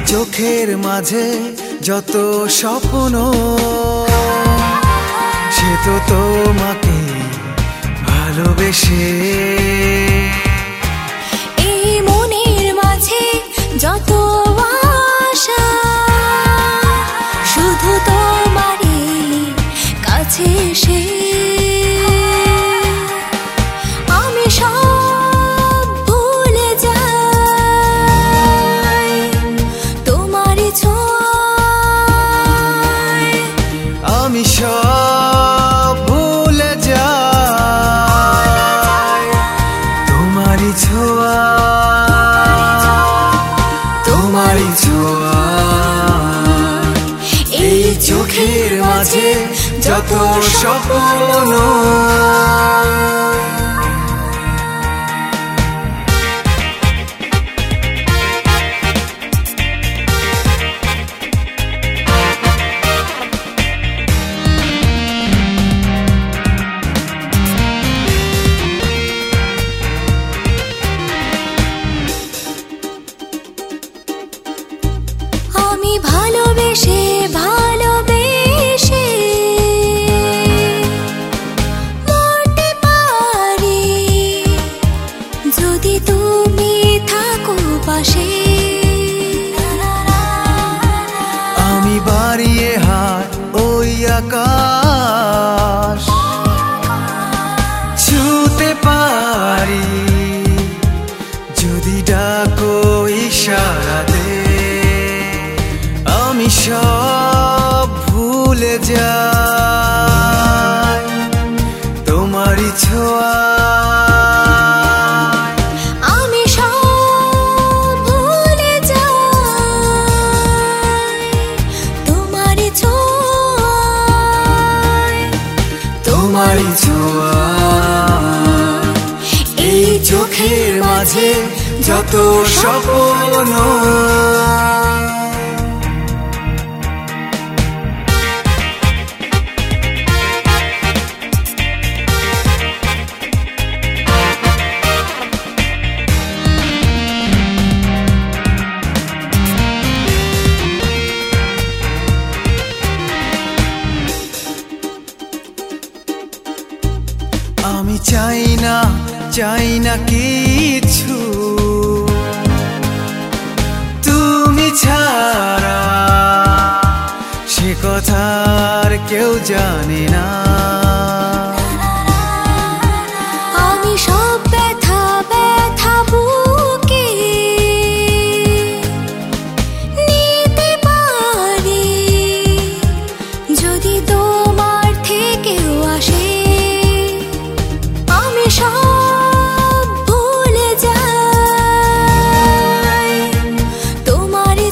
চোখের মাঝে যত স্বপ্ন সে তো তোমাকে ভালোবেসে। এই মনের মাঝে যত আশা শুধু তোমারই কাছে এসে আমি সব ভুলে যাই তোমারই ছোঁয়ায়। আমি সব ভুলে যাই তোমারই ছোঁয়া, তোমারই ছোঁয়া। এই চোখের মাঝে যত স্বপ্ন আমি ভালোবেসে ভালোবেসে মরতে পারি যদি তুমি থাকো পাশে। আমি বাড়িয়ে হাত ওই আকাশ ছুঁতে পারি যদি ডাকো ইশারাতে। আমি সব ভুলে যাই তোমারই ছোঁয়া, আমি সব ভুলে যাই তোমারই ছোঁয়ায়, তোমারই ছোঁয়া। এই চোখের মাঝে যত স্বপ্ন আমি চাই না কিছু তুমি ছাড়া, সে কথা আর কেউ জানে না। আমি সব ব্যথা ব্যথা বুকে নিতে পারি যদি তোমার থেকেও আসে। আমি সব ভুলে যাই তোমারই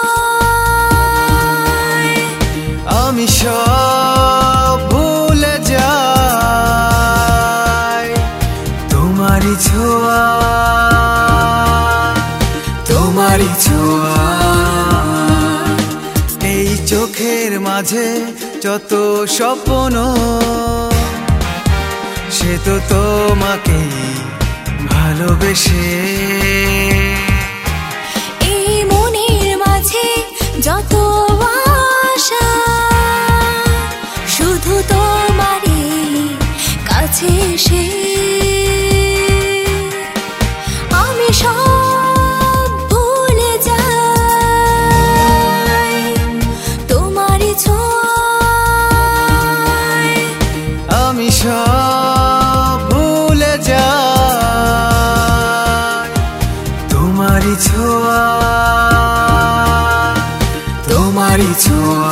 ছোঁয়ায়, আমি সব ভুলে যাই তোমারই ছোঁয়া, তোমারই ছোঁয়া। এই চোখের মাঝে যত স্বপ্ন সে তো তোমাকে ভালোবেসে। এই মনের মাঝে যত আশা শুধু তোমারই কাছে এসে আমি সব ভুলে যাই তোমারই ছোঁয়ায়। আমি সব ভুলে যাই তোমারই ছোঁয়া, তোমারই ছোঁয়া।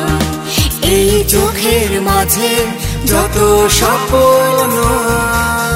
এই চোখের মাঝে যত স্বপ্ন